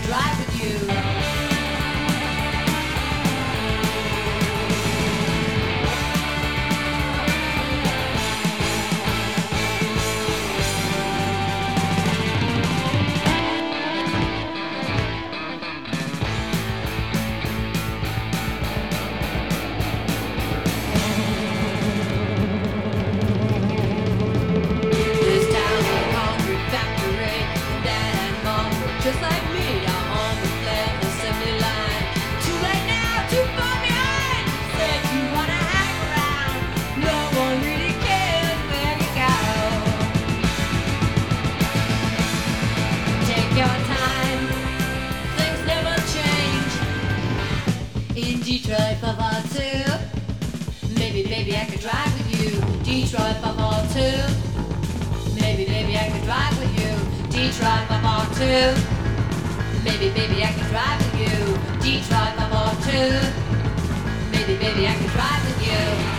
drive with you. Just like me, I'm on the flare assembly line. Too late now, too far behind. Said you wanna hang around. No one really cares where you go. Take your time, things never change. In Detroit 502. Maybe baby I could drive with you. Detroit 502. Maybe baby I could drive with you. Detroit 502. Maybe baby I can drive with you. Detroit 502. Maybe baby I can drive with you.